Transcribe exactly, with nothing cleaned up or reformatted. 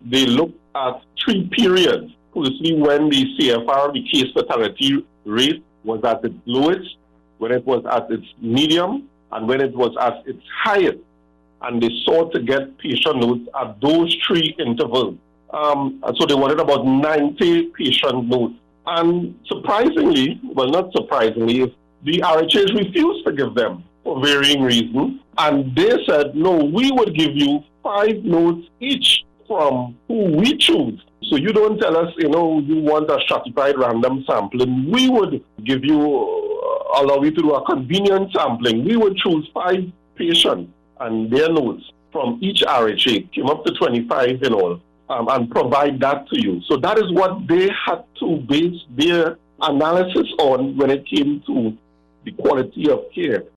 they looked at three periods. Firstly, when the C F R, the case fatality rate, was at its lowest, when it was at its medium, and when it was at its highest. And they sought to get patient notes at those three intervals. Um, and so they wanted about ninety patient notes. And surprisingly, well, not surprisingly, the R H As refused to give them for varying reasons. And they said, no, we would give you five notes each from who we choose. So you don't tell us, you know, you want a stratified random sampling. We would give you, uh, allow you to do a convenient sampling. We would choose five patients and their notes from each R H A, came up to twenty-five in all, um, and provide that to you. So that is what they had to base their analysis on when it came to the quality of care.